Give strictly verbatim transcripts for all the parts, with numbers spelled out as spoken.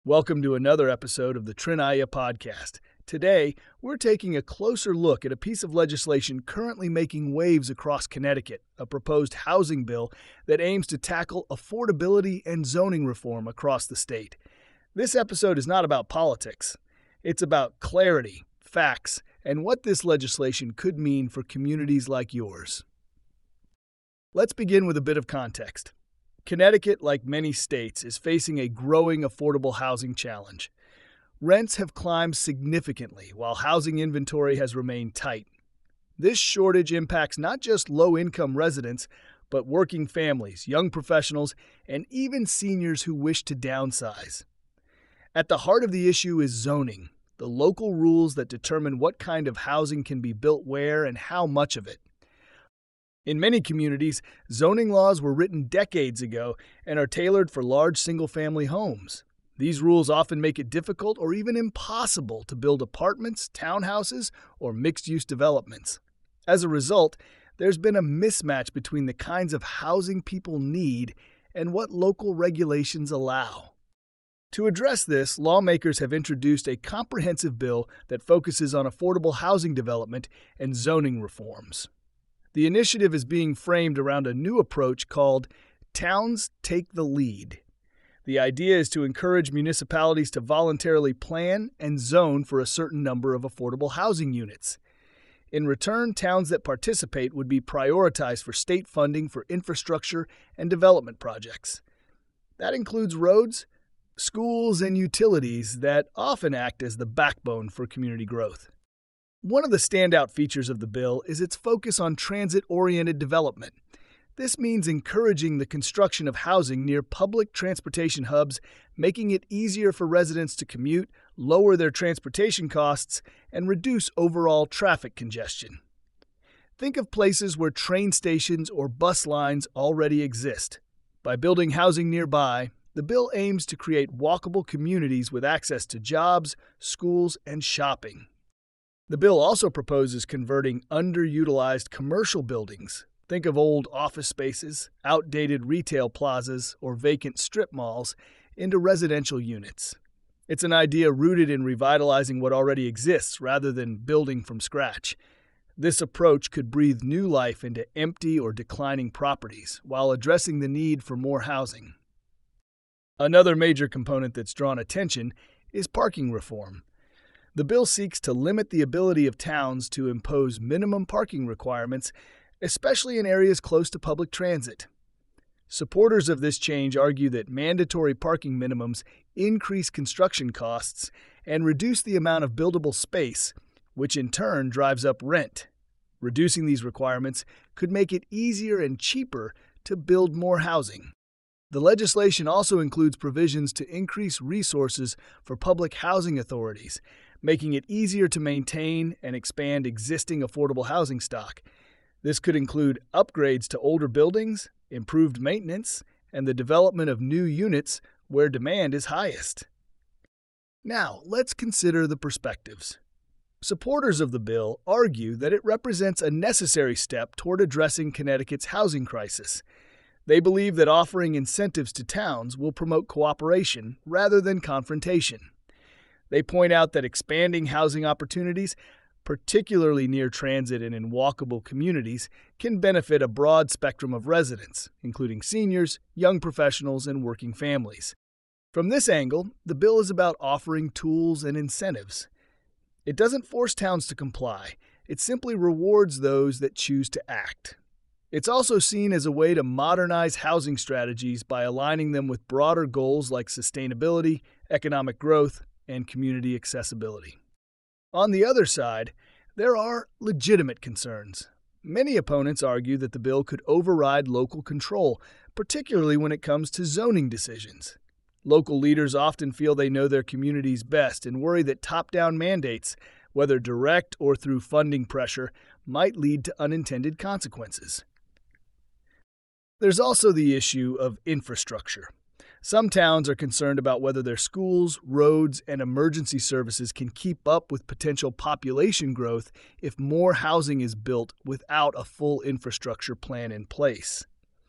Welcome to another episode of the Trinaya Podcast. Today, we're taking a closer look at a piece of legislation currently making waves across Connecticut, a proposed housing bill that aims to tackle affordability and zoning reform across the state. This episode is not about politics. It's about clarity, facts, and what this legislation could mean for communities like yours. Let's begin with a bit of context. Connecticut, like many states, is facing a growing affordable housing challenge. Rents have climbed significantly while housing inventory has remained tight. This shortage impacts not just low-income residents, but working families, young professionals, and even seniors who wish to downsize. At the heart of the issue is zoning, the local rules that determine what kind of housing can be built where and how much of it. In many communities, zoning laws were written decades ago and are tailored for large single-family homes. These rules often make it difficult or even impossible to build apartments, townhouses, or mixed-use developments. As a result, there's been a mismatch between the kinds of housing people need and what local regulations allow. To address this, lawmakers have introduced a comprehensive bill that focuses on affordable housing development and zoning reforms. The initiative is being framed around a new approach called Towns Take the Lead. The idea is to encourage municipalities to voluntarily plan and zone for a certain number of affordable housing units. In return, towns that participate would be prioritized for state funding for infrastructure and development projects. That includes roads, schools, and utilities that often act as the backbone for community growth. One of the standout features of the bill is its focus on transit-oriented development. This means encouraging the construction of housing near public transportation hubs, making it easier for residents to commute, lower their transportation costs, and reduce overall traffic congestion. Think of places where train stations or bus lines already exist. By building housing nearby, the bill aims to create walkable communities with access to jobs, schools, and shopping. The bill also proposes converting underutilized commercial buildings, think of old office spaces, outdated retail plazas, or vacant strip malls, into residential units. It's an idea rooted in revitalizing what already exists rather than building from scratch. This approach could breathe new life into empty or declining properties while addressing the need for more housing. Another major component that's drawn attention is parking reform. The bill seeks to limit the ability of towns to impose minimum parking requirements, especially in areas close to public transit. Supporters of this change argue that mandatory parking minimums increase construction costs and reduce the amount of buildable space, which in turn drives up rent. Reducing these requirements could make it easier and cheaper to build more housing. The legislation also includes provisions to increase resources for public housing authorities, making it easier to maintain and expand existing affordable housing stock. This could include upgrades to older buildings, improved maintenance, and the development of new units where demand is highest. Now, let's consider the perspectives. Supporters of the bill argue that it represents a necessary step toward addressing Connecticut's housing crisis. They believe that offering incentives to towns will promote cooperation rather than confrontation. They point out that expanding housing opportunities, particularly near transit and in walkable communities, can benefit a broad spectrum of residents, including seniors, young professionals, and working families. From this angle, the bill is about offering tools and incentives. It doesn't force towns to comply. It simply rewards those that choose to act. It's also seen as a way to modernize housing strategies by aligning them with broader goals like sustainability, economic growth, and community accessibility. On the other side, there are legitimate concerns. Many opponents argue that the bill could override local control, particularly when it comes to zoning decisions. Local leaders often feel they know their communities best and worry that top-down mandates, whether direct or through funding pressure, might lead to unintended consequences. There's also the issue of infrastructure. Some towns are concerned about whether their schools, roads, and emergency services can keep up with potential population growth if more housing is built without a full infrastructure plan in place.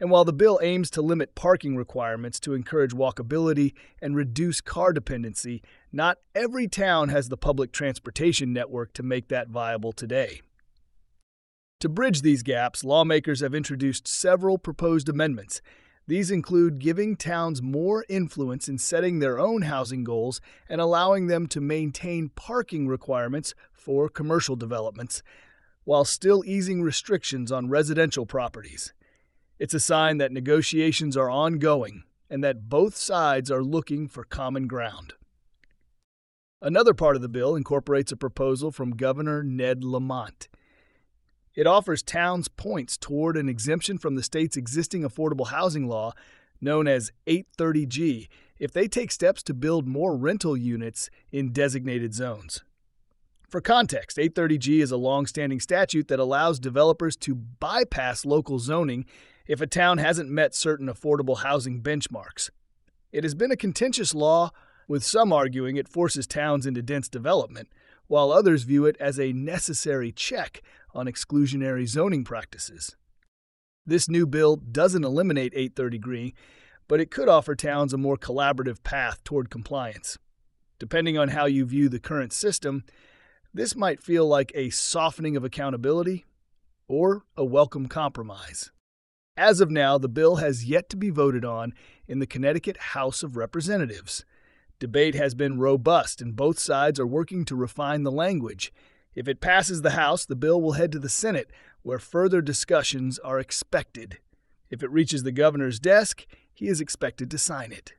And while the bill aims to limit parking requirements to encourage walkability and reduce car dependency, not every town has the public transportation network to make that viable today. To bridge these gaps, lawmakers have introduced several proposed amendments. These include giving towns more influence in setting their own housing goals and allowing them to maintain parking requirements for commercial developments, while still easing restrictions on residential properties. It's a sign that negotiations are ongoing and that both sides are looking for common ground. Another part of the bill incorporates a proposal from Governor Ned Lamont. It offers towns points toward an exemption from the state's existing affordable housing law, known as eight thirty G, if they take steps to build more rental units in designated zones. For context, eight thirty G is a long-standing statute that allows developers to bypass local zoning if a town hasn't met certain affordable housing benchmarks. It has been a contentious law, with some arguing it forces towns into dense development, while others view it as a necessary check on exclusionary zoning practices. This new bill doesn't eliminate eight thirty G, but it could offer towns a more collaborative path toward compliance. Depending on how you view the current system, this might feel like a softening of accountability or a welcome compromise. As of now, the bill has yet to be voted on in the Connecticut House of Representatives. Debate has been robust, and both sides are working to refine the language. If it passes the House, the bill will head to the Senate, where further discussions are expected. If it reaches the governor's desk, he is expected to sign it.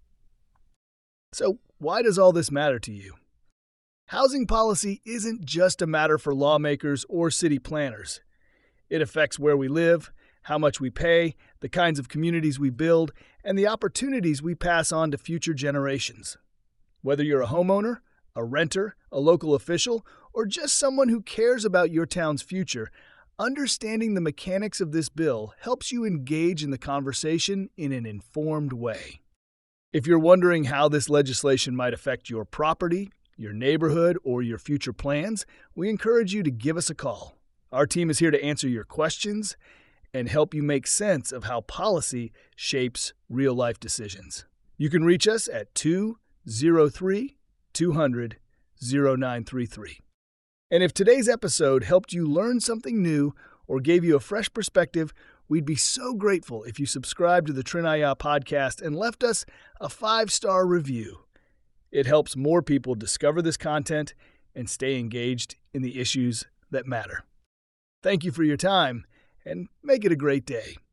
So, why does all this matter to you? Housing policy isn't just a matter for lawmakers or city planners. It affects where we live, how much we pay, the kinds of communities we build, and the opportunities we pass on to future generations. Whether you're a homeowner, a renter, a local official, or just someone who cares about your town's future, understanding the mechanics of this bill helps you engage in the conversation in an informed way. If you're wondering how this legislation might affect your property, your neighborhood, or your future plans, we encourage you to give us a call. Our team is here to answer your questions and help you make sense of how policy shapes real-life decisions. You can reach us at two oh three, two hundred, oh nine three three. And if today's episode helped you learn something new or gave you a fresh perspective, we'd be so grateful if you subscribed to the Trinaya podcast and left us a five-star review. It helps more people discover this content and stay engaged in the issues that matter. Thank you for your time, and make it a great day.